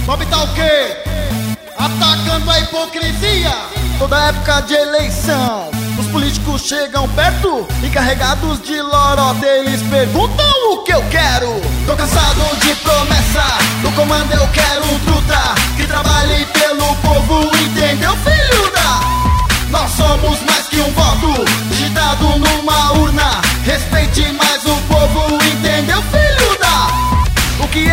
Bob tá o quê? Atacando a hipocrisia. Toda época de eleição, os políticos chegam perto e carregados de lorota eles perguntam o que eu quero. Tô cansado de promessa, no comando eu quero um truta que trabalhe pelo povo, entendeu, filho da? Nós somos mais que um voto digitado numa urna. Respeite mais o povo, entendeu, filho da? O que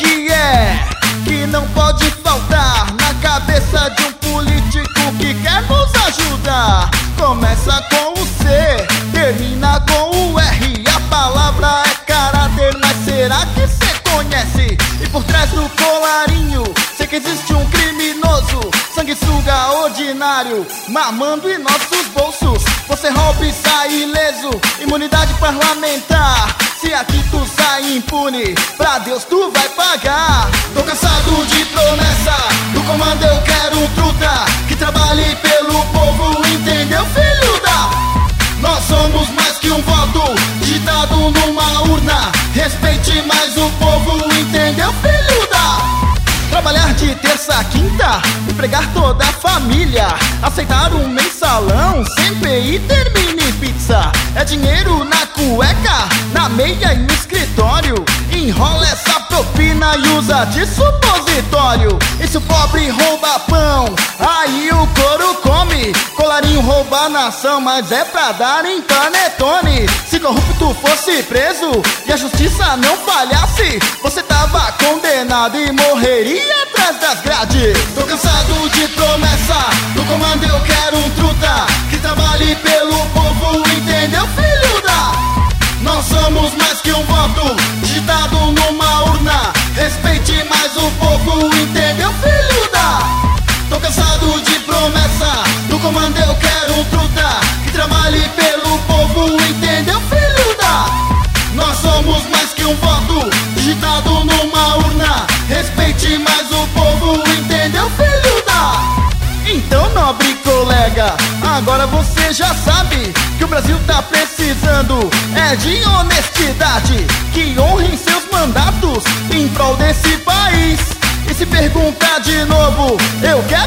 é que não pode faltar na cabeça de um político que quer nos ajudar? Começa com o C, termina com o R. A palavra é caráter, mas será que cê conhece? E por trás do colarinho, sei que existe um criminoso, sanguessuga ordinário, mamando em nossos bolsos. Você rouba e sai ileso, imunidade parlamentar. Se aqui tu sai impune, pra Deus tu vai pagar. Tô cansado de promessa, no comando eu quero um truta que trabalhe pelo povo, entendeu, filho da? Nós somos mais que um voto digitado numa urna. Respeite mais o povo, entendeu, filho da? Trabalhar de terça a quinta, empregar toda a família, aceitar um mensalão, sempre e termine pizza. É dinheiro na cueca, na meia e no escritório. Enrola essa propina e usa de supositório. E se o pobre rouba pão, aí o couro come. Colarinho rouba a nação, mas é pra dar em panetone. Se corrupto fosse preso e a justiça não falhasse, você tava condenado e morreria atrás das grades. Tô cansado de promessa, no comando eu quero um truta que trabalhe pelo povo, entendeu, filho da? Nós somos mais que um voto digitado numa urna. Respeite mais o povo, entendeu, filho da? Tô cansado de promessa, no comando eu quero um truta que trabalhe pelo povo, entendeu, filho da? Nós somos mais que um voto digitado numa urna. Respeite mais o povo, entendeu, filho da? Então, nobre colega, agora você já sabe que o Brasil tá precisando é de honestidade, que honrem seus mandatos em prol desse país. E se perguntar de novo, eu quero